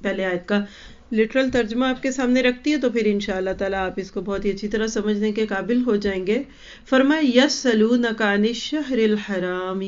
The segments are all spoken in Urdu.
پہلے آیت کا لٹرل ترجمہ آپ کے سامنے رکھتی ہے تو پھر انشاءاللہ تعالیٰ آپ اس کو بہت ہی اچھی طرح سمجھنے کے قابل ہو جائیں گے. فرمایا یسألونک عن الشہر الحرام،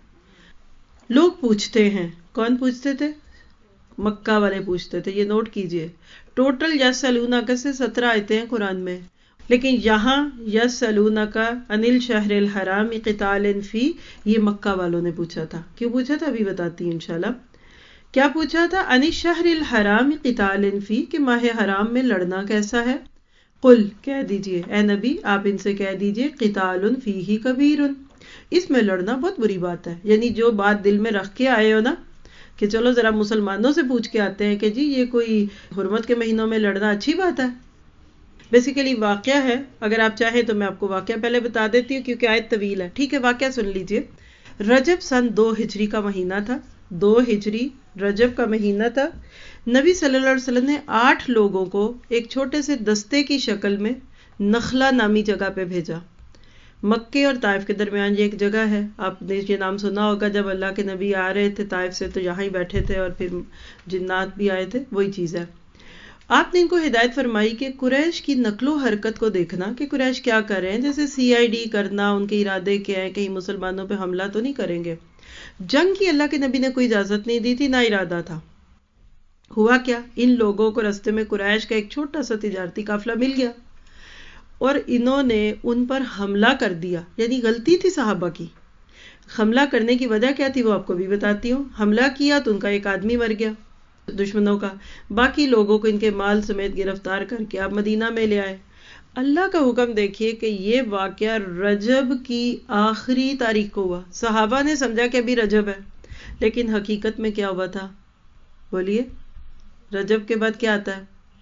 لوگ پوچھتے ہیں. کون پوچھتے تھے؟ مکہ والے پوچھتے تھے. یہ نوٹ کیجئے ٹوٹل یسألونک سے 17 آیتیں ہیں قرآن میں، لیکن یہاں یسألونک عن الشہر الحرام قتال فی یہ مکہ والوں نے پوچھا تھا. کیوں پوچھا تھا ابھی بتاتی ہوں انشاءاللہ. کیا پوچھا تھا؟ عن الشہر الحرام قتال فی کہ ماہ حرام میں لڑنا کیسا ہے. قل کہہ دیجئے اے نبی آپ ان سے کہہ دیجئے قتال فیہ کبیر، اس میں لڑنا بہت بری بات ہے. یعنی جو بات دل میں رکھ کے آئے ہو نا کہ چلو ذرا مسلمانوں سے پوچھ کے آتے ہیں کہ جی یہ کوئی حرمت کے مہینوں میں لڑنا اچھی بات ہے. بیسیکلی واقعہ ہے، اگر آپ چاہیں تو میں آپ کو واقعہ پہلے بتا دیتی ہوں کیونکہ آیت طویل ہے. ٹھیک ہے واقعہ سن لیجئے. رجب سن 2 ہجری کا مہینہ تھا. 2 ہجری رجب کا مہینہ تھا. نبی صلی اللہ علیہ وسلم نے 8 لوگوں کو ایک چھوٹے سے دستے کی شکل میں نخلا نامی جگہ پہ بھیجا. مکے اور طائف کے درمیان یہ ایک جگہ ہے، آپ نے یہ نام سنا ہوگا. جب اللہ کے نبی آ رہے تھے طائف سے تو یہاں ہی بیٹھے تھے اور پھر جنات بھی آئے تھے، وہی چیز ہے. آپ نے ان کو ہدایت فرمائی کہ قریش کی نقل و حرکت کو دیکھنا کہ قریش کیا کر رہے ہیں، جیسے CID کرنا، ان کے ارادے کیا ہیں، کہیں مسلمانوں پہ حملہ تو نہیں کریں گے. جنگ کی اللہ کے نبی نے کوئی اجازت نہیں دی تھی، نہ ارادہ تھا. ہوا کیا، ان لوگوں کو رستے میں قریش کا ایک چھوٹا سا تجارتی قافلہ مل گیا اور انہوں نے ان پر حملہ کر دیا. یعنی غلطی تھی صحابہ کی. حملہ کرنے کی وجہ کیا تھی وہ آپ کو بھی بتاتی ہوں. حملہ کیا تو ان کا ایک آدمی مر گیا دشمنوں کا، باقی لوگوں کو ان کے مال سمیت گرفتار کر کے آپ مدینہ میں لے آئے. اللہ کا حکم دیکھیے کہ یہ واقعہ رجب کی آخری تاریخ کو ہوا. صحابہ نے سمجھا کہ ابھی رجب ہے، لیکن حقیقت میں کیا ہوا تھا بولیے؟ رجب کے بعد کیا آتا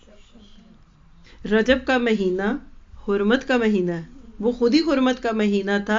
ہے؟ رجب کا مہینہ حرمت کا مہینہ ہے. وہ خود ہی حرمت کا مہینہ تھا.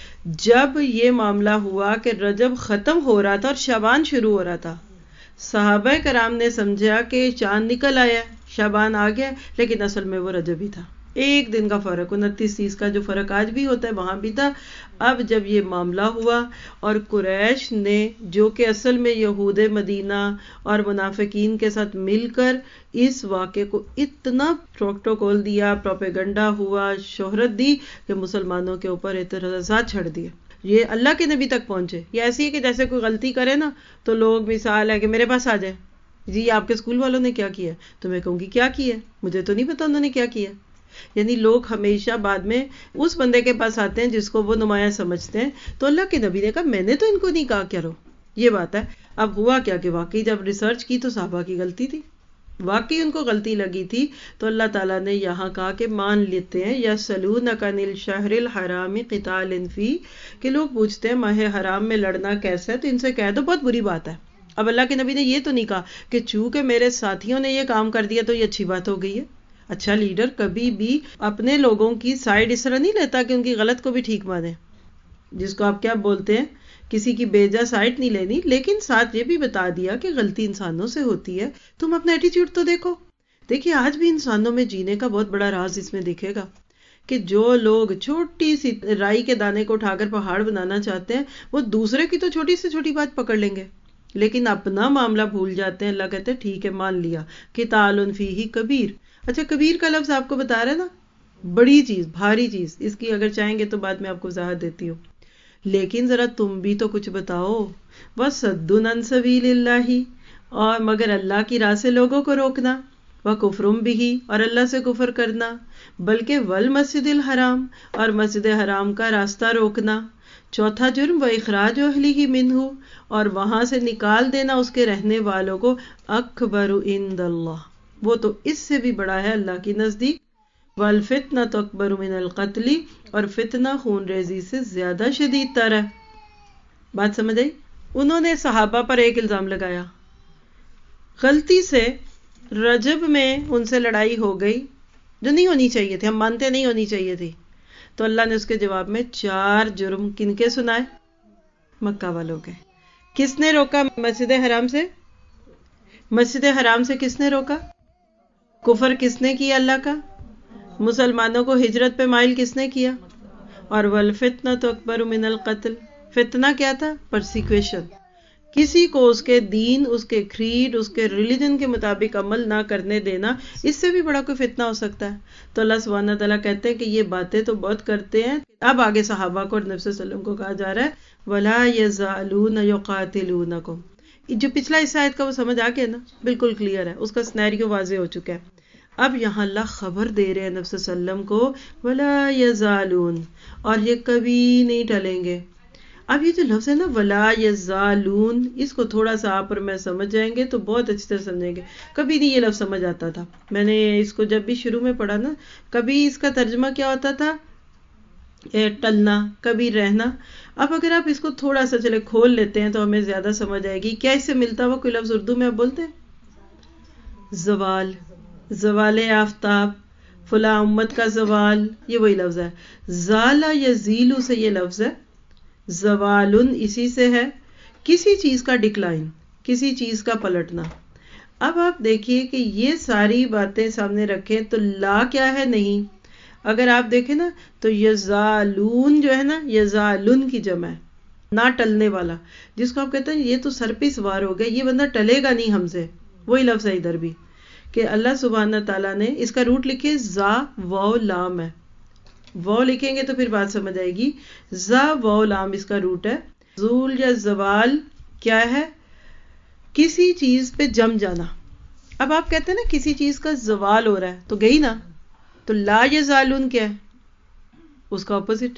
جب یہ معاملہ ہوا کہ رجب ختم ہو رہا تھا اور شعبان شروع ہو رہا تھا، صحابہ کرام نے سمجھا کہ چاند نکل آیا، شعبان آ گیا، لیکن اصل میں وہ رجب ہی تھا. ایک دن کا فرق، 29-30 کا جو فرق آج بھی ہوتا ہے وہاں بھی تھا. اب جب یہ معاملہ ہوا اور قریش نے جو کہ اصل میں یہود مدینہ اور منافقین کے ساتھ مل کر اس واقعے کو اتنا پروٹوکول دیا، پروپیگنڈا ہوا، شہرت دی کہ مسلمانوں کے اوپر اعتراضات چھڑ دیے. یہ اللہ کے نبی تک پہنچے. یہ ایسی ہے کہ جیسے کوئی غلطی کرے نا تو لوگ مثال ہے کہ میرے پاس آ جائے، جی آپ کے اسکول والوں نے کیا کیا، تو میں کہوں گی کیا کیا، مجھے تو نہیں پتا انہوں نے کیا کیا. یعنی لوگ ہمیشہ بعد میں اس بندے کے پاس آتے ہیں جس کو وہ نمایاں سمجھتے ہیں. تو اللہ کے نبی نے کہا میں نے تو ان کو نہیں کہا کرو. یہ بات ہے. اب ہوا کیا کہ واقعی جب ریسرچ کی تو صحابہ کی غلطی تھی، واقعی ان کو غلطی لگی تھی. تو اللہ تعالیٰ نے یہاں کہا کہ مان لیتے ہیں یسألونک عن الشہر الحرام قتال فی کہ لوگ پوچھتے ہیں ماہ حرام میں لڑنا کیسا ہے، تو ان سے کہہ دو بہت بری بات ہے. اب اللہ کے نبی نے یہ تو نہیں کہا کہ چونکہ میرے ساتھیوں نے یہ کام کر دیا تو یہ اچھی بات ہو گئی ہے. اچھا لیڈر کبھی بھی اپنے لوگوں کی سائیڈ اس طرح نہیں لیتا کہ ان کی غلط کو بھی ٹھیک مانے، جس کو آپ کیا بولتے ہیں، کسی کی بیجا سائیڈ نہیں لینی، لیکن ساتھ یہ بھی بتا دیا کہ غلطی انسانوں سے ہوتی ہے. تم اپنا ایٹیچیوڈ تو دیکھو. دیکھیے آج بھی انسانوں میں جینے کا بہت بڑا راز اس میں دکھے گا کہ جو لوگ چھوٹی سی رائی کے دانے کو اٹھا کر پہاڑ بنانا چاہتے ہیں وہ دوسرے کی تو چھوٹی سے چھوٹی بات پکڑ لیں گے، لیکن اپنا معاملہ بھول جاتے ہیں. اللہ کہتے ہیں ٹھیک ہے مان لیا قتال فیہ کبیر. اچھا کبیر کا لفظ آپ کو بتا رہا ہے نا، بڑی چیز، بھاری چیز. اس کی اگر چاہیں گے تو بعد میں آپ کو وضاحت دیتی ہوں، لیکن ذرا تم بھی تو کچھ بتاؤ. وَصَدٌّ عَن سَبِيلِ اللَّهِ اور مگر اللہ کی راہ سے لوگوں کو روکنا، وَكُفْرٌ بِهِ اور اللہ سے کفر کرنا، بلکہ وَالْمَسْجِدِ الْحَرَامِ اور مسجد حرام کا راستہ روکنا. چوتھا جرم وَإِخْرَاجُ أَهْلِهِ مِنْهُ اور وہاں سے نکال دینا اس کے رہنے والوں کو. أَكْبَرُ عِندَ اللَّهِ وہ تو اس سے بھی بڑا ہے اللہ کی نزدیک. وَالْفِتْنَةُ أَكْبَرُ مِنَ الْقَتْلِ اور فتنہ خون ریزی سے زیادہ شدید تر ہے. بات سمجھ آئی؟ انہوں نے صحابہ پر ایک الزام لگایا، غلطی سے رجب میں ان سے لڑائی ہو گئی جو نہیں ہونی چاہیے تھی، ہم مانتے نہیں ہونی چاہیے تھی. تو اللہ نے اس کے جواب میں 4 جرم کن کے سنائے؟ مکہ والوں کے. کس نے روکا مسجد حرام سے؟ مسجد حرام سے کس نے روکا؟ کفر کس نے کیا اللہ کا؟ مسلمانوں کو ہجرت پہ مائل کس نے کیا؟ اور والفتنہ تو اکبر من القتل. فتنہ کیا تھا؟ پرسیکویشن. کسی کو اس کے دین، اس کے کریڈ، اس کے ریلیجن کے مطابق عمل نہ کرنے دینا، اس سے بھی بڑا کوئی فتنہ ہو سکتا ہے؟ تو اللہ سبحانہ تعالیٰ کہتے ہیں کہ یہ باتیں تو بہت کرتے ہیں. اب آگے صحابہ کو اور نبی صلی اللہ علیہ وسلم کو کہا جا رہا ہے وَلَا يَزَالُونَ يُقَاتِلُونَكُمْ. جو پچھلا حصہ آیت کا وہ سمجھ آ گیا نا، بالکل کلیئر ہے، اس کا سینیریو واضح ہو چکا ہے. اب یہاں اللہ خبر دے رہے ہیں نبی صلی اللہ علیہ وسلم کو وَلَا يَزَالُونَ، اور یہ کبھی نہیں ٹلیں گے. اب یہ جو لفظ ہے نا وَلَا يَزَالُونَ، اس کو تھوڑا سا آپ اور میں سمجھ جائیں گے تو بہت اچھی طرح سمجھیں گے. کبھی نہیں یہ لفظ سمجھ آتا تھا، میں نے اس کو جب بھی شروع میں پڑھا نا، کبھی اس کا ترجمہ کیا ہوتا تھا، ٹلنا، کبھی رہنا. اب اگر آپ اس کو تھوڑا سا چلے کھول لیتے ہیں تو ہمیں زیادہ سمجھ آئے گی. کیا اس سے ملتا ہوا کوئی لفظ اردو میں آپ بولتے ہیں؟ زوال، زوال آفتاب، فلاں امت کا زوال، یہ وہی لفظ ہے. زالا یزیلو سے یہ لفظ ہے، زوالن اسی سے ہے، کسی چیز کا ڈکلائن، کسی چیز کا پلٹنا. اب آپ دیکھیے کہ یہ ساری باتیں سامنے رکھیں تو لا کیا ہے؟ نہیں. اگر آپ دیکھیں نا تو یزالون جو ہے نا، یزالن کی جمع ہے، نہ ٹلنے والا، جس کو آپ کہتے ہیں یہ تو سر پہ سوار ہو گیا، یہ بندہ ٹلے گا نہیں ہم سے. وہی لفظ ہے ادھر بھی کہ اللہ سبحانہ تعالیٰ نے اس کا روٹ لکھے زا واو لام ہے. واو لکھیں گے تو پھر بات سمجھ آئے گی. زا واو لام اس کا روٹ ہے. زول یا زوال کیا ہے؟ کسی چیز پہ جم جانا. اب آپ کہتے ہیں نا کسی چیز کا زوال ہو رہا ہے تو گئی نا. تو لا یزالون کیا ہے؟ اس کا اپوزٹ.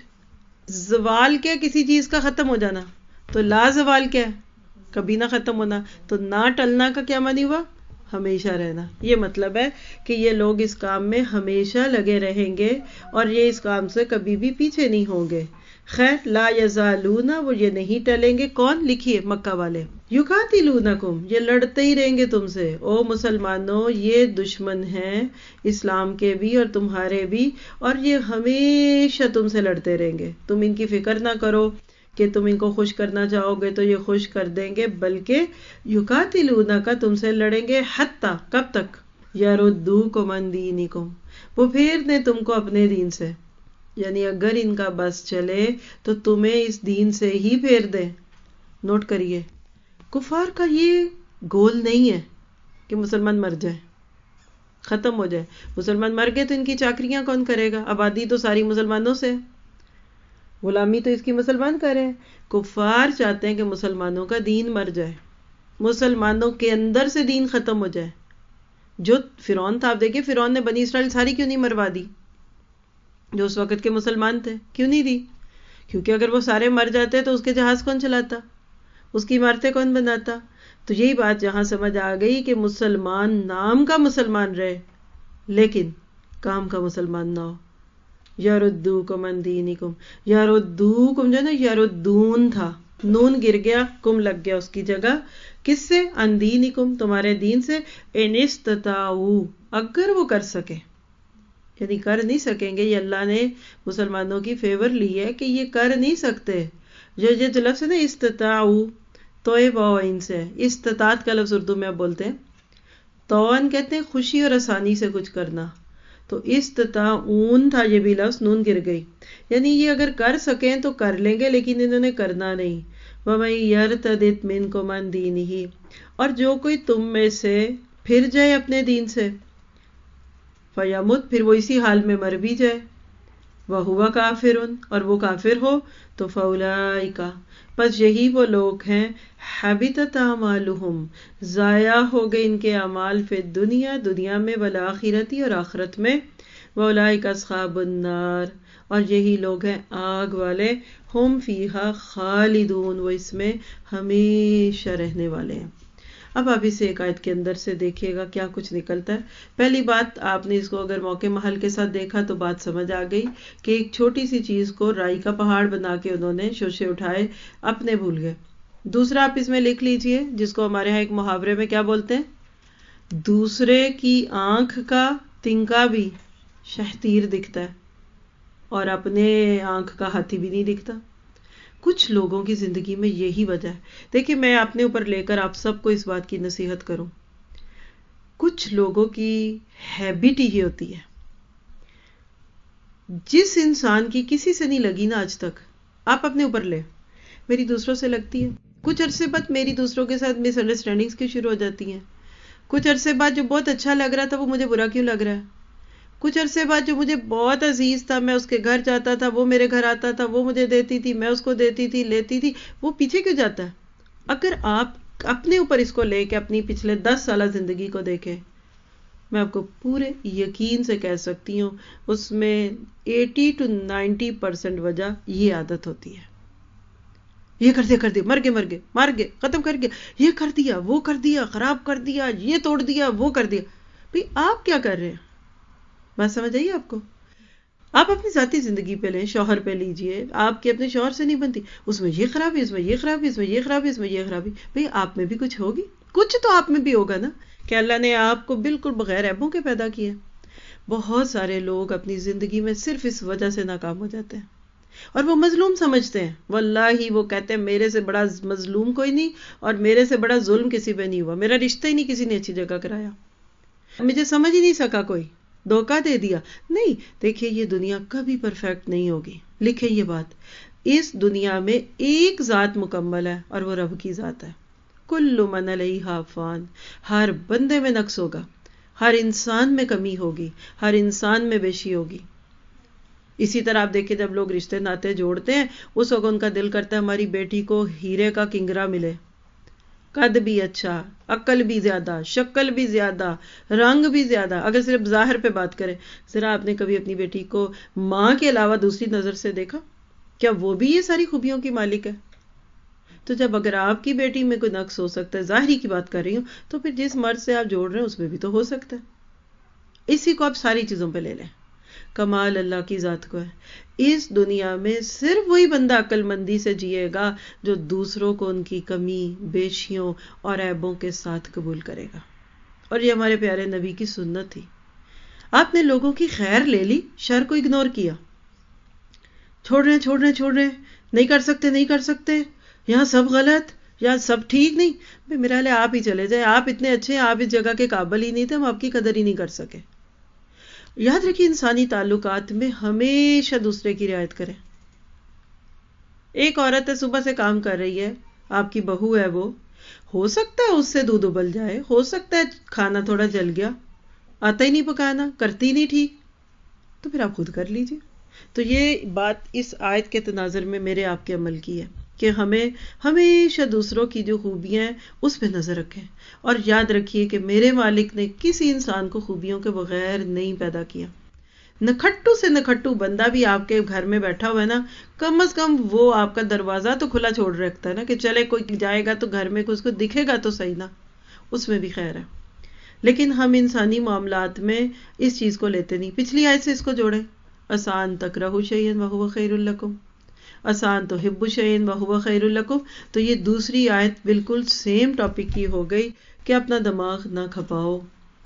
زوال کیا؟ کسی چیز کا ختم ہو جانا. تو لا زوال کیا ہے؟ کبھی نہ ختم ہونا. تو نہ ٹلنا کا کیا معنی ہوا؟ ہمیشہ رہنا. یہ مطلب ہے کہ یہ لوگ اس کام میں ہمیشہ لگے رہیں گے اور یہ اس کام سے کبھی بھی پیچھے نہیں ہوں گے. خیر، لا یزالون، وہ یہ نہیں ٹلیں گے. کون؟ لکھیے مکہ والے. یقاتلونکم، یہ لڑتے ہی رہیں گے تم سے. او مسلمانوں، یہ دشمن ہیں اسلام کے بھی اور تمہارے بھی، اور یہ ہمیشہ تم سے لڑتے رہیں گے. تم ان کی فکر نہ کرو کہ تم ان کو خوش کرنا چاہو گے تو یہ خوش کر دیں گے، بلکہ یقاتلونک، تم سے لڑیں گے. حتی، کب تک؟ یردوکم عن دینکم، وہ پھیر دیں تم کو اپنے دین سے. یعنی اگر ان کا بس چلے تو تمہیں اس دین سے ہی پھیر دیں. نوٹ کریے، کفار کا یہ گول نہیں ہے کہ مسلمان مر جائے، ختم ہو جائے. مسلمان مر گئے تو ان کی چاکریاں کون کرے گا؟ آبادی تو ساری مسلمانوں سے، غلامی تو اس کی مسلمان کر رہے ہیں. کفار چاہتے ہیں کہ مسلمانوں کا دین مر جائے، مسلمانوں کے اندر سے دین ختم ہو جائے. جو فرعون تھا، آپ دیکھیں فرعون نے بنی اسرائیل ساری کیوں نہیں مروا دی جو اس وقت کے مسلمان تھے؟ کیوں نہیں دی؟ کیونکہ اگر وہ سارے مر جاتے تو اس کے جہاز کون چلاتا، اس کی عمارتیں کون بناتا؟ تو یہی بات جہاں سمجھ آ گئی کہ مسلمان نام کا مسلمان رہے لیکن کام کا مسلمان نہ ہو. یردوکم عن دینکم، یردوکم جو ہے نا، یردون تھا، نون گر گیا، کم لگ گیا اس کی جگہ. کس سے؟ عن دینکم، تمہارے دین سے. ان استطاعوا، اگر وہ کر سکے، یعنی کر نہیں سکیں گے. یہ اللہ نے مسلمانوں کی فیور لی ہے کہ یہ کر نہیں سکتے. جو لفظ ہے نا استطاعوا، توئے واؤ سے، استطاعت کا لفظ اردو میں آپ بولتے ہیں. توان کہتے ہیں خوشی اور آسانی سے کچھ کرنا. تو استطاعون تھا یہ بھی لفظ، نون گر گئی. یعنی یہ اگر کر سکیں تو کر لیں گے لیکن انہوں نے کرنا نہیں. وَمَن يَرْتَدِدْ مِنْكُمْ عَنْ دِينِهِ، اور جو کوئی تم میں سے پھر جائے اپنے دین سے، فَيَمُتْ، پھر وہ اسی حال میں مر بھی جائے، وَهُوَ كَافِرٌ، اور وہ کافر ہو، تو فَأُولَئِكَ، پس یہی وہ لوگ ہیں، حَبِطَتْ أَعْمَالُهُمْ، ضائع ہو گئے ان کے اعمال، فی الدنیا، دنیا میں، وَالْآخِرَةِ، اور آخرت میں. وَأُولَئِكَ أَصْحَابُ النَّارِ، اور یہی لوگ ہیں آگ والے. ہم فیہا خالدون، وہ اس میں ہمیشہ رہنے والے ہیں. اب آپ اسے ایک آیت کے اندر سے دیکھیے گا کیا کچھ نکلتا ہے. پہلی بات، آپ نے اس کو اگر موقع محل کے ساتھ دیکھا تو بات سمجھ آ گئی کہ ایک چھوٹی سی چیز کو رائی کا پہاڑ بنا کے انہوں نے شوشے اٹھائے، اپنے بھول گئے. دوسرا آپ اس میں لکھ لیجئے، جس کو ہمارے ہاں ایک محاورے میں کیا بولتے ہیں، دوسرے کی آنکھ کا تنکا بھی شہتیر دکھتا ہے اور اپنے آنکھ کا ہاتھی بھی نہیں دکھتا. کچھ لوگوں کی زندگی میں یہی وجہ ہے. دیکھیں میں اپنے اوپر لے کر آپ سب کو اس بات کی نصیحت کروں، کچھ لوگوں کی ہیبٹ ہی ہوتی ہے، جس انسان کی کسی سے نہیں لگی نا آج تک، آپ اپنے اوپر لے، میری دوسروں سے لگتی ہے. کچھ عرصے بعد میری دوسروں کے ساتھ مس انڈرسٹینڈنگز کی شروع ہو جاتی ہیں. کچھ عرصے بعد جو بہت اچھا لگ رہا تھا وہ مجھے برا کیوں لگ رہا ہے. کچھ عرصے بعد جو مجھے بہت عزیز تھا، میں اس کے گھر جاتا تھا، وہ میرے گھر آتا تھا، وہ مجھے دیتی تھی، میں اس کو دیتی تھی، لیتی تھی، وہ پیچھے کیوں جاتا ہے؟ اگر آپ اپنے اوپر اس کو لے کے اپنی پچھلے 10 سالہ زندگی کو دیکھیں، میں آپ کو پورے یقین سے کہہ سکتی ہوں اس میں 80 to 90% وجہ یہ عادت ہوتی ہے. یہ کر دیا مر گئے ختم کر گیا، یہ کر دیا وہ کر دیا، خراب کر دیا، یہ توڑ دیا وہ کر دیا. بھئی آپ کیا کر رہے ہیں؟ بات سمجھ آئیے آپ کو؟ آپ اپنی ذاتی زندگی پہ لیں، شوہر پہ لیجئے، آپ کی اپنے شوہر سے نہیں بنتی، اس میں یہ خرابی، اس میں یہ خرابی، اس میں یہ خرابی، اس میں یہ خرابی. بھئی آپ میں بھی کچھ ہوگی، کچھ تو آپ میں بھی ہوگا نا کہ اللہ نے آپ کو بالکل بغیر عیبوں کے پیدا کیا. بہت سارے لوگ اپنی زندگی میں صرف اس وجہ سے ناکام ہو جاتے ہیں اور وہ مظلوم سمجھتے ہیں. واللہ وہ کہتے ہیں میرے سے بڑا مظلوم کوئی نہیں اور میرے سے بڑا ظلم کسی پہ نہیں ہوا، میرا رشتہ ہی نہیں کسی نے اچھی جگہ کرایا، مجھے سمجھ ہی نہیں سکا، کوئی دھوکہ دے دیا. نہیں، دیکھیں یہ دنیا کبھی پرفیکٹ نہیں ہوگی. لکھیں یہ بات، اس دنیا میں ایک ذات مکمل ہے اور وہ رب کی ذات ہے. کل من علیہا فان، ہر بندے میں نقص ہوگا، ہر انسان میں کمی ہوگی، ہر انسان میں بیشی ہوگی. اسی طرح آپ دیکھیں جب لوگ رشتے ناتے جوڑتے ہیں اس وقت ان کا دل کرتا ہے ہماری بیٹی کو ہیرے کا کنگرا ملے، قد بھی اچھا، عقل بھی زیادہ، شکل بھی زیادہ، رنگ بھی زیادہ. اگر صرف ظاہر پہ بات کریں، ذرا آپ نے کبھی اپنی بیٹی کو ماں کے علاوہ دوسری نظر سے دیکھا؟ کیا وہ بھی یہ ساری خوبیوں کی مالک ہے؟ تو جب اگر آپ کی بیٹی میں کوئی نقص ہو سکتا ہے، ظاہری کی بات کر رہی ہوں، تو پھر جس مرد سے آپ جوڑ رہے ہیں اس میں بھی تو ہو سکتا ہے. اسی کو آپ ساری چیزوں پہ لے لیں. کمال اللہ کی ذات کو ہے. اس دنیا میں صرف وہی بندہ عقل مندی سے جیے گا جو دوسروں کو ان کی کمی، بیشیوں اور عیبوں کے ساتھ قبول کرے گا. اور یہ ہمارے پیارے نبی کی سنت تھی. آپ نے لوگوں کی خیر لے لی، شر کو اگنور کیا، چھوڑ رہے نہیں کر سکتے، یہاں سب غلط، یہاں سب ٹھیک نہیں. بھئی میرا لئے آپ ہی چلے جائیں، آپ اتنے اچھے ہیں، آپ اس جگہ کے قابل ہی نہیں تھے، ہم آپ کی قدر ہی نہیں کر سکے. یاد رکھیے انسانی تعلقات میں ہمیشہ دوسرے کی رعایت کریں. ایک عورت ہے صبح سے کام کر رہی ہے، آپ کی بہو ہے، وہ ہو سکتا ہے اس سے دودھ ابل جائے، ہو سکتا ہے کھانا تھوڑا جل گیا، آتا ہی نہیں پکانا، کرتی نہیں ٹھیک، تو پھر آپ خود کر لیجئے. تو یہ بات اس آیت کے تناظر میں میرے آپ کے عمل کی ہے کہ ہمیں ہمیشہ دوسروں کی جو خوبیاں ہیں اس پہ نظر رکھیں. اور یاد رکھیے کہ میرے مالک نے کسی انسان کو خوبیوں کے بغیر نہیں پیدا کیا. نکھٹو سے نکھٹو بندہ بھی آپ کے گھر میں بیٹھا ہوا ہے نا، کم از کم وہ آپ کا دروازہ تو کھلا چھوڑ رکھتا ہے نا کہ چلے کوئی جائے گا تو گھر میں اس کو دکھے گا تو صحیح نا، اس میں بھی خیر ہے. لیکن ہم انسانی معاملات میں اس چیز کو لیتے نہیں. پچھلی آیت سے اس کو جوڑیں، آسان تکرہوا شیئا وہو خیر لکم، آسان تو حب شیئا وہو خیر لکم. تو یہ دوسری آیت بالکل سیم ٹاپک کی ہو گئی کہ اپنا دماغ نہ کھپاؤ،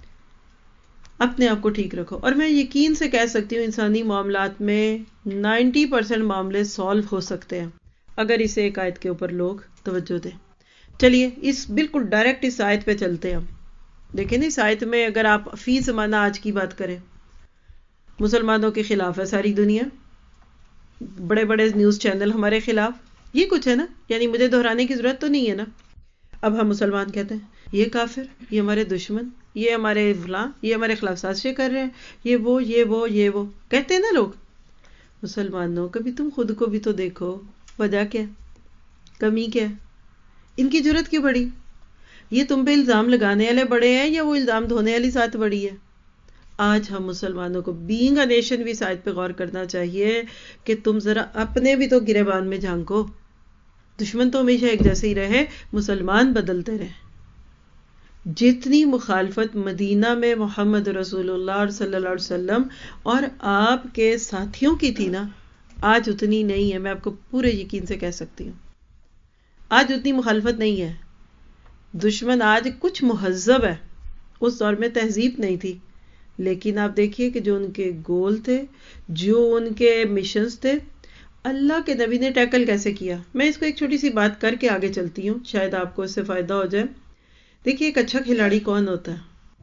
اپنے آپ کو ٹھیک رکھو. اور میں یقین سے کہہ سکتی ہوں انسانی معاملات میں 90% معاملے سالو ہو سکتے ہیں اگر اسے ایک آیت کے اوپر لوگ توجہ دیں. چلیے اس بالکل ڈائریکٹ اس آیت پہ چلتے ہیں. دیکھیں نا اس آیت میں اگر آپ فی زمانہ آج کی بات کریں، مسلمانوں کے خلاف ہے ساری دنیا، بڑے بڑے نیوز چینل ہمارے خلاف، یہ کچھ ہے نا، یعنی مجھے دہرانے کی ضرورت تو نہیں ہے نا. اب ہم مسلمان کہتے ہیں یہ کافر، یہ ہمارے دشمن، یہ ہمارے فلاں، یہ ہمارے خلاف سازشیں کر رہے ہیں، یہ وہ کہتے ہیں نا لوگ. مسلمانوں کبھی تم خود کو بھی تو دیکھو، وجہ کیا، کمی کیا، ان کی جرت کیوں بڑی؟ یہ تم پہ الزام لگانے والے بڑے ہیں یا وہ الزام دھونے والی ذات بڑی ہے؟ آج ہم مسلمانوں کو بینگ اے نیشن بھی اس آیت پہ غور کرنا چاہیے کہ تم ذرا اپنے بھی تو گریبان میں جھانکو. دشمن تو ہمیشہ ایک جیسے ہی رہے، مسلمان بدلتے رہے. جتنی مخالفت مدینہ میں محمد رسول اللہ صلی اللہ علیہ وسلم اور آپ کے ساتھیوں کی تھی نا، آج اتنی نہیں ہے. میں آپ کو پورے یقین سے کہہ سکتی ہوں آج اتنی مخالفت نہیں ہے. دشمن آج کچھ مہذب ہے، اس دور میں تہذیب نہیں تھی، لیکن آپ دیکھیے کہ جو ان کے گول تھے، جو ان کے مشنز تھے، اللہ کے نبی نے ٹیکل کیسے کیا. میں اس کو ایک چھوٹی سی بات کر کے آگے چلتی ہوں، شاید آپ کو اس سے فائدہ ہو جائے. دیکھیے ایک اچھا کھلاڑی کون ہوتا ہے؟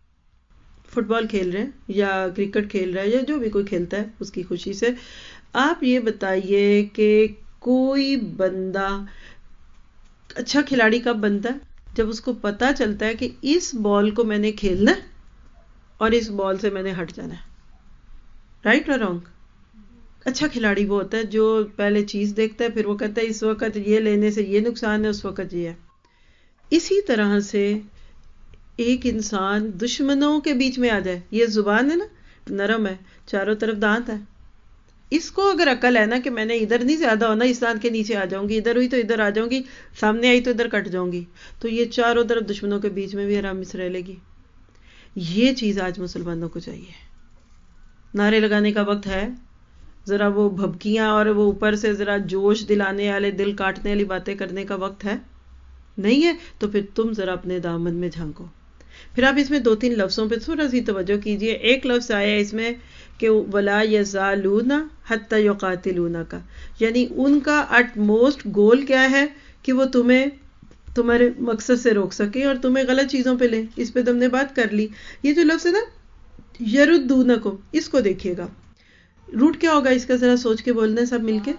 فٹ بال کھیل رہے ہیں یا کرکٹ کھیل رہا ہے یا جو بھی کوئی کھیلتا ہے اس کی خوشی سے. آپ یہ بتائیے کہ کوئی بندہ اچھا کھلاڑی کب بنتا ہے؟ جب اس کو پتا چلتا ہے کہ اس بال کو میں نے کھیلنا ہے اور اس بال سے میں نے ہٹ جانا ہے. رائٹ اور رانگ؟ اچھا کھلاڑی وہ ہوتا ہے جو پہلے چیز دیکھتا ہے، پھر وہ کہتا ہے اس وقت یہ لینے سے یہ نقصان ہے، اس وقت یہ ہے. اسی طرح سے ایک انسان دشمنوں کے بیچ میں آ جائے، یہ زبان ہے نا، نرم ہے، چاروں طرف دانت ہے، اس کو اگر عقل ہے نا کہ میں نے ادھر نہیں زیادہ ہونا، اس دانت کے نیچے آ جاؤں گی، ادھر ہوئی تو ادھر آ جاؤں گی، سامنے آئی تو ادھر کٹ جاؤں گی، تو یہ چاروں طرف دشمنوں کے بیچ میں بھی آرام سے رہ لے گی. یہ چیز آج مسلمانوں کو چاہیے. نعرے لگانے کا وقت ہے، ذرا وہ بھبکیاں اور وہ اوپر سے ذرا جوش دلانے والے، دل کاٹنے والی باتیں کرنے کا وقت ہے نہیں ہے؟ تو پھر تم ذرا اپنے دامن میں جھانکو. پھر آپ اس میں 2-3 لفظوں پہ تھوڑا سی توجہ کیجئے. ایک لفظ آیا اس میں کہ وَلَا يَزَالُونَ حَتَّى يُقَاتِلُونَ کا، یعنی ان کا اٹ موسٹ گول کیا ہے کہ وہ تمہارے مقصد سے روک سکیں اور تمہیں غلط چیزوں پہ لیں. اس پہ تم نے بات کر لی. یہ جو لفظ ہے نا یردونکم، اس کو دیکھیے گا روٹ کیا ہوگا اس کا، ذرا سوچ کے بولنا سب مل کے.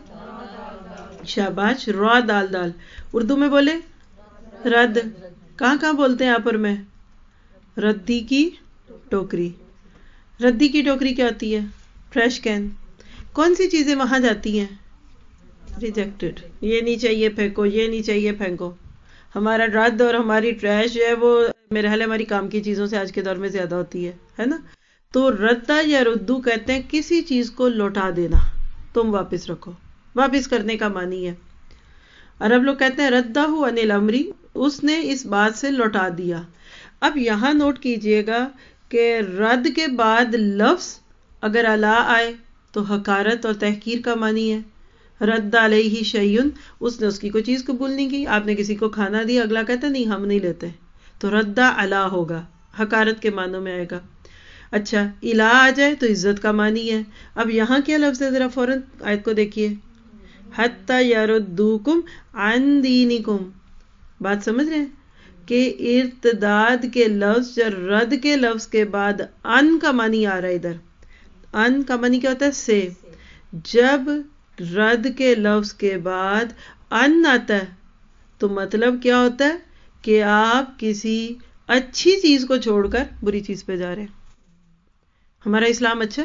شاباش، را دال دال. اردو میں بولے رد. کہاں کہاں بولتے ہیں آپ اور میں؟ ردی کی ٹوکری. ردی کی ٹوکری کیا ہوتی ہے؟ Trash can. کون سی چیزیں وہاں جاتی ہیں؟ ریجیکٹڈ. یہ نہیں چاہیے پھینکو، یہ نہیں چاہیے پھینکو. ہمارا رد اور ہماری ٹریش جو ہے وہ میرے حال ہماری کام کی چیزوں سے آج کے دور میں زیادہ ہوتی ہے نا. تو ردا یا ردو کہتے ہیں کسی چیز کو لوٹا دینا، تم واپس رکھو، واپس کرنے کا معنی ہے. عرب لوگ کہتے ہیں ردہ عن الامری، اس نے اس بات سے لوٹا دیا. اب یہاں نوٹ کیجئے گا کہ رد کے بعد لفظ اگر الا آئے تو حقارت اور تحقیر کا معنی ہے. رد علیہ شیئن، اس نے اس کی کوئی چیز قبول نہیں کی. آپ نے کسی کو کھانا دیا، اگلا کہتا نہیں ہم نہیں لیتے، تو رد علی ہوگا، حقارت کے معنوں میں آئے گا. اچھا الہ آ جائے تو عزت کا معنی ہے. اب یہاں کیا لفظ ہے، ذرا فوراً آیت کو دیکھیے. حتی یردوکم عن دینکم. بات سمجھ رہے ہیں کہ ارتداد کے لفظ یا رد کے لفظ کے بعد ان کا معنی آ رہا ہے. ادھر ان کا معنی کیا ہوتا ہے؟ سے. جب رد کے لفظ کے بعد ان آتا ہے تو مطلب کیا ہوتا ہے کہ آپ کسی اچھی چیز کو چھوڑ کر بری چیز پہ جا رہے ہیں. ہمارا اسلام اچھا،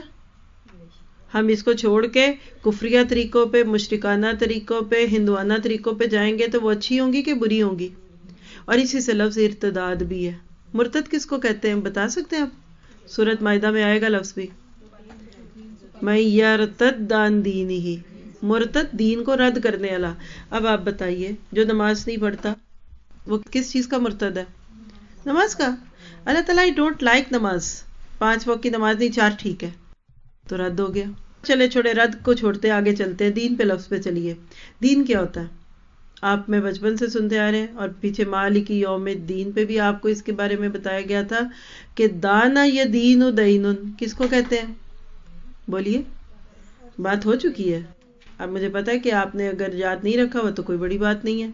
ہم اس کو چھوڑ کے کفریہ طریقوں پہ، مشرکانہ طریقوں پہ، ہندوانہ طریقوں پہ جائیں گے تو وہ اچھی ہوں گی کہ بری ہوں گی؟ اور اسی سے لفظ ارتداد بھی ہے. مرتد کس کو کہتے ہیں بتا سکتے ہیں آپ؟ سورۃ مائدہ میں آئے گا لفظ بھی، من یرتد عن دینہ، مرتد دین کو رد کرنے والا. اب آپ بتائیے جو نماز نہیں پڑھتا وہ کس چیز کا مرتد ہے؟ نماز کا. اللہ تعالیٰ I don't like نماز، 5 وقت کی نماز نہیں، 4 ٹھیک ہے، تو رد ہو گیا. چلے چھوڑے رد کو چھوڑتے آگے چلتے ہیں، دین پہ لفظ پہ چلیے. دین کیا ہوتا ہے؟ آپ میں بچپن سے سنتے آ رہے ہیں، اور پیچھے مالک یوم الدین پہ بھی آپ کو اس کے بارے میں بتایا گیا تھا کہ دانا یا دین و دینن کس کو کہتے ہیں؟ بولیے، بات ہو چکی ہے. اب مجھے پتا ہے کہ آپ نے اگر یاد نہیں رکھا ہوا تو کوئی بڑی بات نہیں ہے.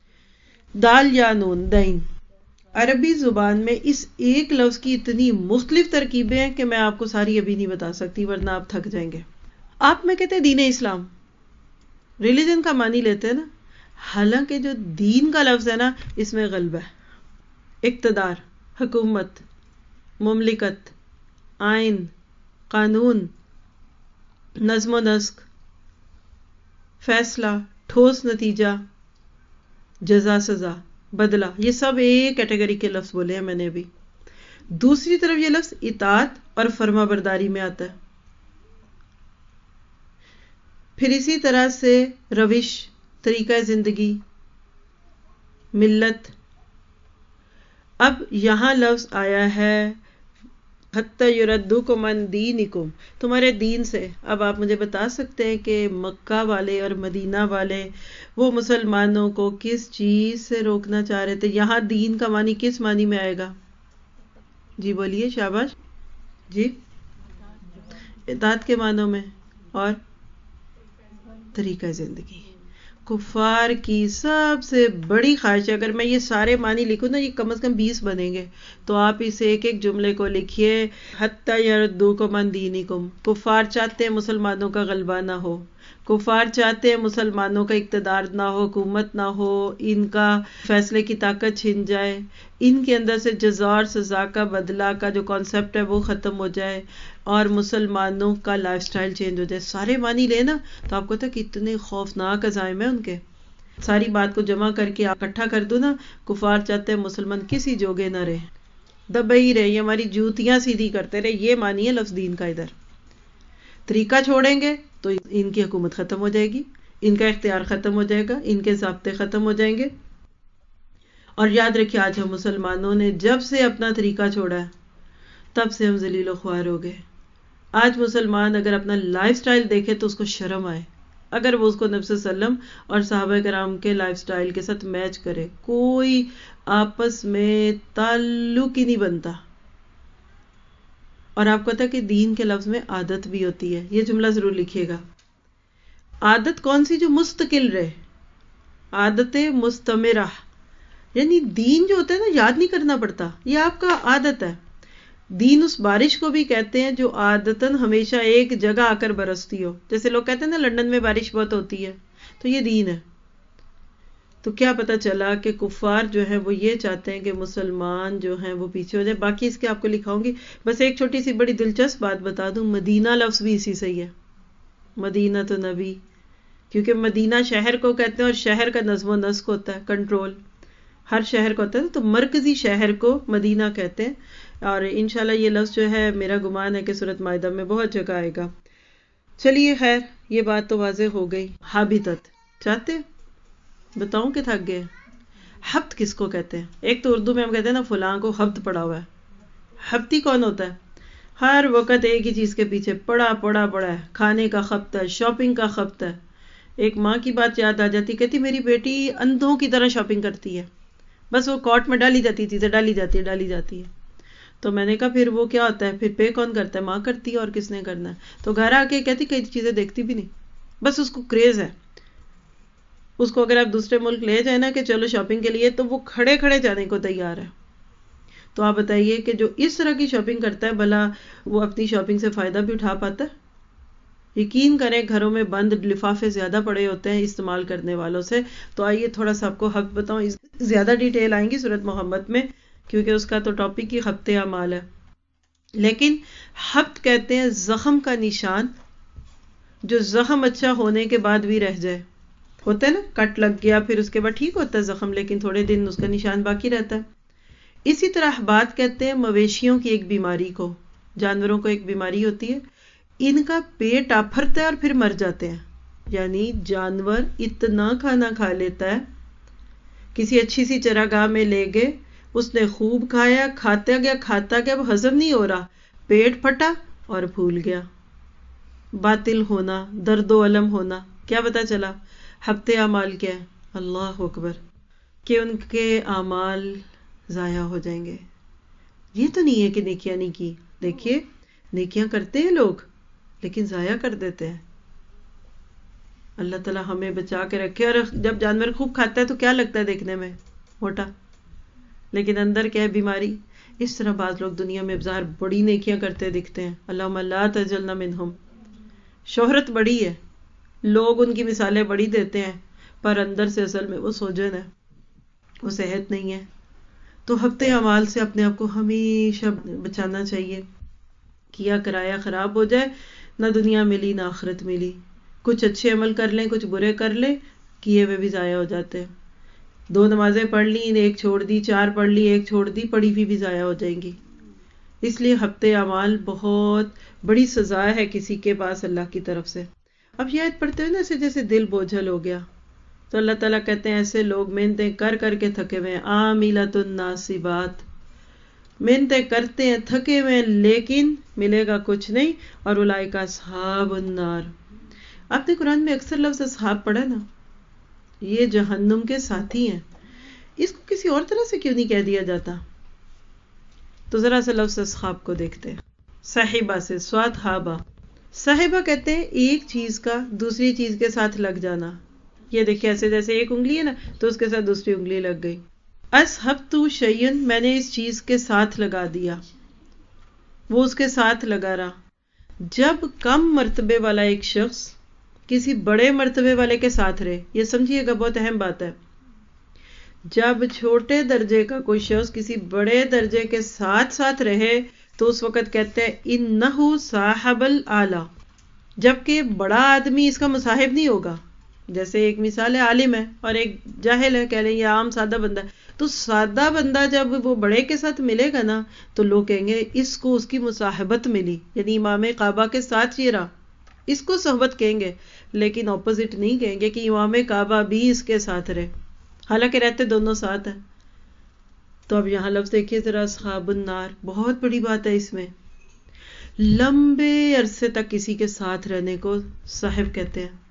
دال یا نون، دین. عربی زبان میں اس ایک لفظ کی اتنی مختلف ترکیبیں ہیں کہ میں آپ کو ساری ابھی نہیں بتا سکتی ورنہ آپ تھک جائیں گے. آپ میں کہتے ہیں دین اسلام، ریلیجن کا معنی لیتے ہیں نا، حالانکہ جو دین کا لفظ ہے نا اس میں غلبہ ہے. اقتدار، حکومت، مملکت، آئین، قانون، نظم و نسق، فیصلہ، ٹھوس نتیجہ، جزا سزا، بدلہ، یہ سب ایک کیٹیگری کے لفظ بولے ہیں میں نے ابھی. دوسری طرف یہ لفظ اطاعت اور فرما برداری میں آتا ہے. پھر اسی طرح سے روش، طریقہ زندگی، ملت. اب یہاں لفظ آیا ہے حتی یردوکم عن دینکم، تمہارے دین سے. اب آپ مجھے بتا سکتے ہیں کہ مکہ والے اور مدینہ والے وہ مسلمانوں کو کس چیز سے روکنا چاہ رہے تھے؟ یہاں دین کا معنی کس معنی میں آئے گا؟ جی بولیے، شاباش. جی اطاعت کے معنوں میں، اور طریقہ زندگی. کفار کی سب سے بڑی خواہش ہے، اگر میں یہ سارے معنی لکھوں نا یہ کم از کم 20 بنیں گے، تو آپ اس ایک ایک جملے کو لکھیے. حتی یردوکم عن دینکم، کفار چاہتے ہیں مسلمانوں کا غلبہ نہ ہو، کفار چاہتے ہیں مسلمانوں کا اقتدار نہ ہو، حکومت نہ ہو، ان کا فیصلے کی طاقت چھن جائے، ان کے اندر سے جزا اور سزا کا بدلہ کا جو کانسیپٹ ہے وہ ختم ہو جائے، اور مسلمانوں کا لائف سٹائل چینج ہو جائے. سارے معنی لے نا تو آپ کو تھا کہ اتنے خوفناک عزائم ہیں ان کے. ساری بات کو جمع کر کے اکٹھا کر دو نا، کفار چاہتے ہیں مسلمان کسی جوگے نہ رہے، دبے ہی رہے، یہ ہماری جوتیاں سیدھی کرتے رہے. یہ معنی ہے لفظ دین کا. ادھر طریقہ چھوڑیں گے تو ان کی حکومت ختم ہو جائے گی، ان کا اختیار ختم ہو جائے گا، ان کے ضابطے ختم ہو جائیں گے. اور یاد رکھیے آج ہم مسلمانوں نے جب سے اپنا طریقہ چھوڑا ہے تب سے ہم ذلیل و خوار ہو گئے. آج مسلمان اگر اپنا لائف سٹائل دیکھے تو اس کو شرم آئے، اگر وہ اس کو نبی صلی اللہ علیہ وسلم اور صحابہ کرام کے لائف سٹائل کے ساتھ میچ کرے. کوئی آپس میں تعلق ہی نہیں بنتا. اور آپ کو پتا کہ دین کے لفظ میں عادت بھی ہوتی ہے. یہ جملہ ضرور لکھیے گا. عادت کون سی؟ جو مستقل رہے، عادت مستمرہ. یعنی دین جو ہوتا ہے نا یاد نہیں کرنا پڑتا، یہ آپ کا عادت ہے. دین اس بارش کو بھی کہتے ہیں جو عادتاً ہمیشہ ایک جگہ آ کر برستی ہو. جیسے لوگ کہتے ہیں نا لندن میں بارش بہت ہوتی ہے، تو یہ دین ہے. تو کیا پتا چلا کہ کفار جو ہیں وہ یہ چاہتے ہیں کہ مسلمان جو ہیں وہ پیچھے ہو جائے. باقی اس کے آپ کو لکھاؤں گی. بس ایک چھوٹی سی بڑی دلچسپ بات بتا دوں، مدینہ لفظ بھی اسی سے ہی ہے، مدینہ تو نبی. کیونکہ مدینہ شہر کو کہتے ہیں اور شہر کا نظم و نسق ہوتا ہے، کنٹرول ہر شہر کو ہوتا ہے، تو مرکزی شہر کو مدینہ کہتے ہیں. اور انشاءاللہ یہ لفظ جو ہے میرا گمان ہے کہ سورۃ مائدہ میں بہت جگہ آئے گا. چلیے خیر، یہ بات تو واضح ہو گئی. حابطت چاہتے بتاؤں کہ تھک گئے؟ حبت کس کو کہتے ہیں؟ ایک تو اردو میں ہم کہتے ہیں نا فلاں کو حبت پڑا ہوا ہے. حبتی کون ہوتا ہے؟ ہر وقت ایک ہی چیز کے پیچھے پڑا ہے. کھانے کا خبت ہے، شاپنگ کا خبت ہے. ایک ماں کی بات یاد آ جاتی، کہتی میری بیٹی اندھوں کی طرح شاپنگ کرتی ہے، بس وہ کارٹ میں ڈالی جاتی چیزیں ڈالی جاتی ہے. تو میں نے کہا پھر وہ کیا ہوتا ہے، پھر پے کون کرتا ہے؟ ماں کرتی ہے، اور کس نے کرنا ہے؟ تو گھر آ کے کہتی کئی چیزیں دیکھتی بھی نہیں، بس اس کو کریز ہے. اس کو اگر آپ دوسرے ملک لے جائیں نا کہ چلو شاپنگ کے لیے، تو وہ کھڑے کھڑے جانے کو تیار ہے. تو آپ بتائیے کہ جو اس طرح کی شاپنگ کرتا ہے بھلا وہ اپنی شاپنگ سے فائدہ بھی اٹھا پاتا ہے؟ یقین کریں گھروں میں بند لفافے زیادہ پڑے ہوتے ہیں استعمال کرنے والوں سے. تو آئیے تھوڑا سا آپ کو حق بتاؤں، زیادہ ڈیٹیل آئیں گی سورۃ محمد میں کیونکہ اس کا تو ٹاپک ہی حبت اعمال ہے. لیکن حبت کہتے ہیں زخم کا نشان، جو زخم اچھا ہونے کے بعد بھی رہ جائے. ہوتا ہے نا کٹ لگ گیا پھر اس کے بعد ٹھیک ہوتا ہے زخم، لیکن تھوڑے دن اس کا نشان باقی رہتا ہے. اسی طرح احباط کہتے ہیں مویشیوں کی ایک بیماری کو. جانوروں کو ایک بیماری ہوتی ہے، ان کا پیٹ آپھرتا ہے اور پھر مر جاتے ہیں. یعنی جانور اتنا کھانا کھا لیتا ہے، کسی اچھی سی چراگاہ میں لے گئے، اس نے خوب کھایا، کھاتا گیا، وہ ہضم نہیں ہو رہا، پیٹ پھٹا اور پھول گیا. باطل ہونا، درد و الم ہونا. کیا پتا چلا؟ حبت اعمال کیا ہے؟ اللہ اکبر، کہ ان کے اعمال ضائع ہو جائیں گے. یہ تو نہیں ہے کہ نیکیاں نہیں کی. دیکھیے نیکیاں کرتے ہیں لوگ لیکن ضائع کر دیتے ہیں. اللہ تعالیٰ ہمیں بچا کے رکھے. اور جب جانور خوب کھاتا ہے تو کیا لگتا ہے دیکھنے میں؟ موٹا، لیکن اندر کیا ہے؟ بیماری. اس طرح بعض لوگ دنیا میں ظاہر بڑی نیکیاں کرتے دکھتے ہیں، اللہم لا تجعلنا منہم. شہرت بڑی ہے، لوگ ان کی مثالیں بڑی دیتے ہیں، پر اندر سے اصل میں وہ سوجن ہے، وہ صحت نہیں ہے. تو حبت اعمال سے اپنے آپ کو ہمیشہ بچانا چاہیے. کیا کرایا خراب ہو جائے، نہ دنیا ملی نہ آخرت ملی. کچھ اچھے عمل کر لیں، کچھ برے کر لیں، کیے ہوئے بھی ضائع ہو جاتے ہیں. 2 نمازیں پڑھ لی، ایک چھوڑ دی، 4 پڑھ لی، ایک چھوڑ دی، پڑھی ہوئی بھی ضائع ہو جائیں گی. اس لیے حبت اعمال بہت بڑی سزا ہے کسی کے پاس اللہ کی طرف سے. اب یہ آیت پڑھتے ہوئے نا جیسے دل بوجھل ہو گیا. تو اللہ تعالیٰ کہتے ہیں ایسے لوگ محنتیں کر کر کے تھکے ہوئے ہیں، عاملۃ ناصبات، محنتیں کرتے ہیں تھکے ہوئے ہیں لیکن ملے گا کچھ نہیں. اور اولئک اصحاب النار. آپ نے قرآن میں اکثر لفظ اصحاب پڑھا نا، یہ جہنم کے ساتھی ہیں. اس کو کسی اور طرح سے کیوں نہیں کہہ دیا جاتا؟ تو ذرا سا لفظ اصحاب کو دیکھتے ہیں. صاحبہ سے سواد ہابہ. صاحبہ کہتے ہیں ایک چیز کا دوسری چیز کے ساتھ لگ جانا. یہ دیکھیں ایسے جیسے ایک انگلی ہے نا تو اس کے ساتھ دوسری انگلی لگ گئی. اصحبت شیئن، میں نے اس چیز کے ساتھ لگا دیا، وہ اس کے ساتھ لگا رہا. جب کم مرتبے والا ایک شخص کسی بڑے مرتبے والے کے ساتھ رہے. یہ سمجھیے گا بہت اہم بات ہے. جب چھوٹے درجے کا کوئی شخص کسی بڑے درجے کے ساتھ ساتھ رہے تو اس وقت کہتے ہیں انہو صاحب الاعلی، جبکہ بڑا آدمی اس کا مصاحب نہیں ہوگا. جیسے ایک مثال ہے، عالم ہے اور ایک جاہل ہے، کہہ لیں یہ عام سادہ بندہ ہے. تو سادہ بندہ جب وہ بڑے کے ساتھ ملے گا نا تو لوگ کہیں گے اس کو اس کی مصاحبت ملی، یعنی امام کعبہ کے ساتھ یہ رہا، اس کو صحبت کہیں گے. لیکن اپوزٹ نہیں کہیں گے کہ امام کعبہ بھی اس کے ساتھ رہے، حالانکہ رہتے دونوں ساتھ ہیں. تو اب یہاں لفظ دیکھیے ذرا، اصحاب النار، بہت بڑی بات ہے. اس میں لمبے عرصے تک کسی کے ساتھ رہنے کو صاحب کہتے ہیں.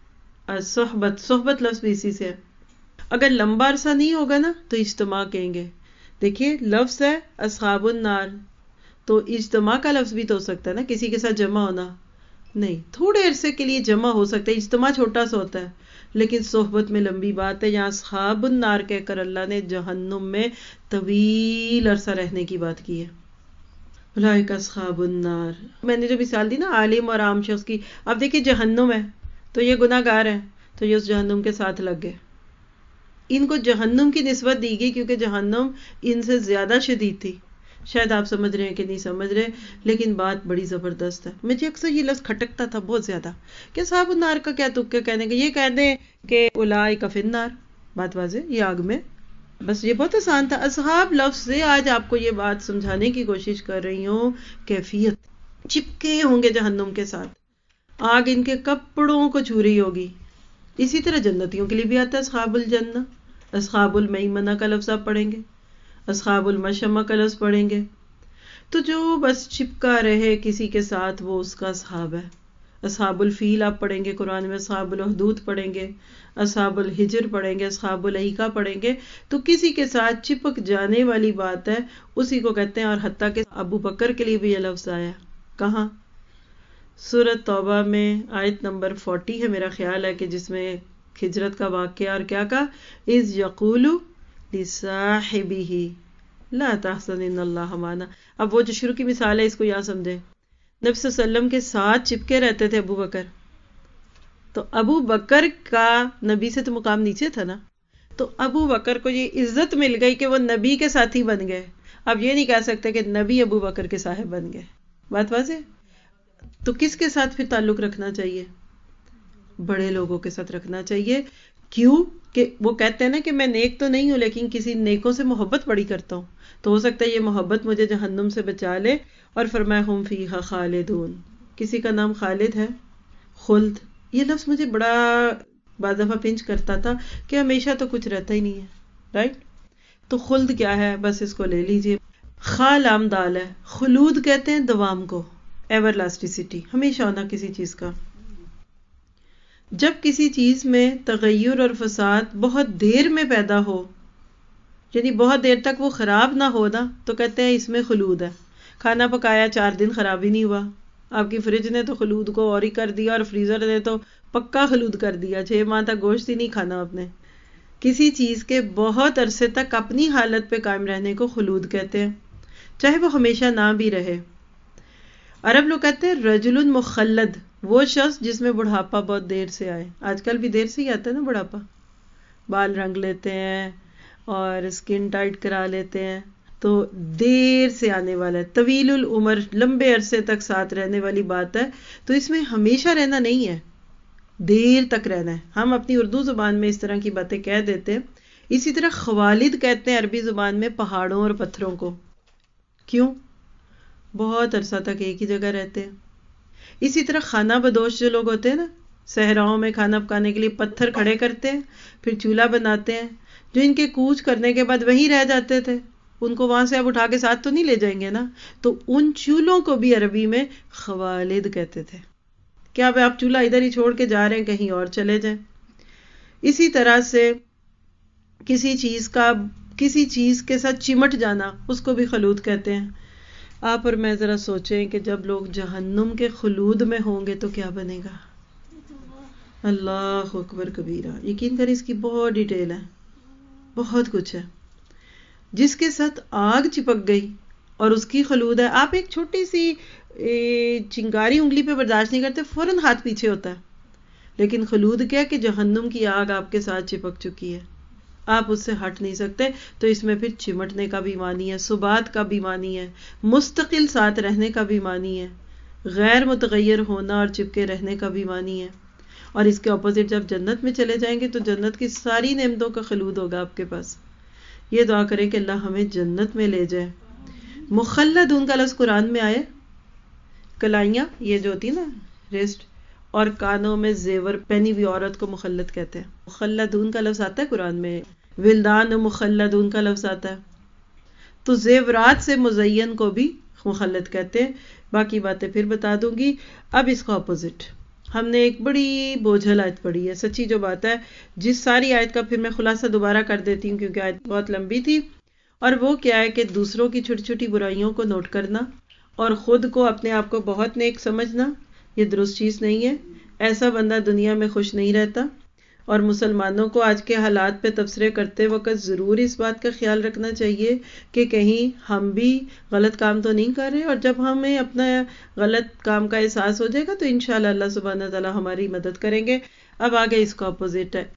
صحبت لفظ بھی اسی سے ہے. اگر لمبا عرصہ نہیں ہوگا نا تو اجتماع کہیں گے. دیکھیے لفظ ہے اصحاب النار، تو اجتماع کا لفظ بھی تو ہو سکتا ہے نا، کسی کے ساتھ جمع ہونا. نہیں، تھوڑے عرصے کے لیے جمع ہو سکتا ہے، اجتماع چھوٹا سا ہوتا ہے. لیکن صحبت میں لمبی بات ہے. یہاں اصحاب النار کہہ کر اللہ نے جہنم میں طویل عرصہ رہنے کی بات کی ہے. اولئک اصحاب النار. میں نے جو مثال دی نا عالم اور عام شخص کی، اب دیکھیے جہنم ہے تو یہ گناہ گار ہیں، تو یہ اس جہنم کے ساتھ لگ گئے. ان کو جہنم کی نسبت دی گئی کیونکہ جہنم ان سے زیادہ شدید تھی. شاید آپ سمجھ رہے ہیں کہ نہیں سمجھ رہے، لیکن بات بڑی زبردست ہے. مجھے اکثر یہ لفظ کھٹکتا تھا بہت زیادہ کہ اصحاب النار کا کیا تک کہنے کا، یہ کہہ دیں کہ اولئک فی النار، بات واضح، یہ آگ میں. بس یہ بہت آسان تھا. اصحاب لفظ سے آج آپ کو یہ بات سمجھانے کی کوشش کر رہی ہوں. کیفیت، چپکے ہوں گے جہنم کے ساتھ، آگ ان کے کپڑوں کو چھو رہی ہوگی. اسی طرح جنتیوں کے لیے بھی آتا ہے اصحاب الجنہ. اصحاب المیمنہ کا لفظ آپ پڑھیں گے، اصحاب المشمہ کا لفظ پڑھیں گے. تو جو بس چپکا رہے کسی کے ساتھ وہ اس کا اصحاب ہے. اصحاب الفیل آپ پڑھیں گے قرآن میں، اصحاب الحدود پڑھیں گے، اصحاب الحجر پڑھیں گے، اصحاب الایکہ پڑھیں گے. تو کسی کے ساتھ چپک جانے والی بات ہے، اسی کو کہتے ہیں. اور حتیٰ کہ ابو بکر کے لیے بھی یہ لفظ آیا. کہاں؟ سورۃ توبہ میں آیت نمبر 40 ہے میرا خیال ہے، کہ جس میں ہجرت کا واقعہ، اور کیا کہا، اذ یقول لصاحبہ لا تحزن ان اللہ معنا. اب وہ جو شروع کی مثال ہے اس کو یہاں سمجھیں. نبی صلی اللہ علیہ وسلم کے ساتھ چپکے رہتے تھے ابو بکر، تو ابو بکر کا نبی سے تو مقام نیچے تھا نا، تو ابو بکر کو یہ عزت مل گئی کہ وہ نبی کے ساتھی بن گئے. اب یہ نہیں کہہ سکتے کہ نبی ابو بکر کے صاحب بن گئے. بات واضح؟ تو کس کے ساتھ پھر تعلق رکھنا چاہیے؟ بڑے لوگوں کے ساتھ رکھنا چاہیے. کیوں؟ کہ وہ کہتے ہیں نا کہ میں نیک تو نہیں ہوں لیکن کسی نیکوں سے محبت بڑی کرتا ہوں، تو ہو سکتا ہے یہ محبت مجھے جہنم سے بچا لے. اور فرمایا ہم فیہا خالدون. کسی کا نام خالد ہے، خلد، یہ لفظ مجھے بڑا بعض دفعہ پنچ کرتا تھا کہ ہمیشہ تو کچھ رہتا ہی نہیں ہے، رائٹ؟ تو خلد کیا ہے، بس اس کو لے لیجئے. لام دال ہے. خلود کہتے ہیں دوام کو، ایور لاسٹیسٹی، ہمیشہ ہونا کسی چیز کا. جب کسی چیز میں تغیر اور فساد بہت دیر میں پیدا ہو، یعنی بہت دیر تک وہ خراب نہ ہو نا، تو کہتے ہیں اس میں خلود ہے. کھانا پکایا 4 دن خراب ہی نہیں ہوا، آپ کی فریج نے تو خلود کو اور ہی کر دیا، اور فریزر نے تو پکا خلود کر دیا، 6 ماہ تک گوشت ہی نہیں کھانا آپ نے. کسی چیز کے بہت عرصے تک اپنی حالت پہ قائم رہنے کو خلود کہتے ہیں، چاہے وہ ہمیشہ نہ بھی رہے. عرب لوگ کہتے ہیں رجل مخلد، وہ شخص جس میں بڑھاپا بہت دیر سے آئے. آج کل بھی دیر سے ہی آتا ہے نا بڑھاپا، بال رنگ لیتے ہیں اور اسکن ٹائٹ کرا لیتے ہیں، تو دیر سے آنے والا ہے. طویل العمر، لمبے عرصے تک ساتھ رہنے والی بات ہے. تو اس میں ہمیشہ رہنا نہیں ہے، دیر تک رہنا ہے. ہم اپنی اردو زبان میں اس طرح کی باتیں کہہ دیتے ہیں. اسی طرح خوالد کہتے ہیں عربی زبان میں پہاڑوں اور پتھروں کو. کیوں؟ بہت عرصہ تک ایک ہی جگہ رہتے ہیں. اسی طرح خانہ بدوش جو لوگ ہوتے ہیں نا، صحراؤں میں کھانا پکانے کے لیے پتھر کھڑے کرتے ہیں، پھر چولہا بناتے ہیں. جو ان کے کوچ کرنے کے بعد وہیں رہ جاتے تھے، ان کو وہاں سے اب اٹھا کے ساتھ تو نہیں لے جائیں گے نا، تو ان چولہوں کو بھی عربی میں خوالد کہتے تھے. کیا اب آپ چولہا ادھر ہی چھوڑ کے جا رہے ہیں، کہیں اور چلے جائیں. اسی طرح سے کسی چیز کے ساتھ چمٹ جانا، اس کو بھی خلود کہتے ہیں. آپ اور میں ذرا سوچیں کہ جب لوگ جہنم کے خلود میں ہوں گے تو کیا بنے گا. اللہ اکبر کبیرہ. یقین کریں اس کی بہت ڈیٹیل ہے، بہت کچھ ہے. جس کے ساتھ آگ چپک گئی اور اس کی خلود ہے. آپ ایک چھوٹی سی چنگاری انگلی پہ برداشت نہیں کرتے، فوراً ہاتھ پیچھے ہوتا ہے. لیکن خلود کیا کہ جہنم کی آگ آپ کے ساتھ چپک چکی ہے، آپ اس سے ہٹ نہیں سکتے. تو اس میں پھر چمٹنے کا بھی معنی ہے، ثبات کا بھی معنی ہے، مستقل ساتھ رہنے کا بھی معنی ہے، غیر متغیر ہونا اور چپکے رہنے کا بھی معنی ہے. اور اس کے اپوزٹ جب جنت میں چلے جائیں گے تو جنت کی ساری نعمتوں کا خلود ہوگا آپ کے پاس. یہ دعا کریں کہ اللہ ہمیں جنت میں لے جائے. مخلدون کا لفظ قرآن میں آئے، کلائیاں یہ جو ہوتی نا ریسٹ، اور کانوں میں زیور پہنی ہوئی عورت کو مخلد کہتے ہیں. مخلدون کا لفظ آتا ہے قرآن میں، ولدان مخلدون کا لفظ آتا ہے. تو زیورات سے مزین کو بھی مخلد کہتے ہیں. باقی باتیں پھر بتا دوں گی. اب اس کا اپوزٹ، ہم نے ایک بڑی بوجھل آیت پڑھی ہے، سچی جو بات ہے، جس ساری آیت کا پھر میں خلاصہ دوبارہ کر دیتی ہوں کیونکہ آیت بہت لمبی تھی. اور وہ کیا ہے کہ دوسروں کی چھوٹی چھوٹی برائیوں کو نوٹ کرنا اور خود کو اپنے آپ کو بہت نیک سمجھنا، یہ درست چیز نہیں ہے. ایسا بندہ دنیا میں خوش نہیں رہتا. اور مسلمانوں کو آج کے حالات پہ تبصرے کرتے وقت ضرور اس بات کا خیال رکھنا چاہیے کہ کہیں ہم بھی غلط کام تو نہیں کر رہے، اور جب ہمیں اپنا غلط کام کا احساس ہو جائے گا تو انشاءاللہ اللہ سبحانہ تعالیٰ ہماری مدد کریں گے. اب آگے اس کا اپوزٹ ہے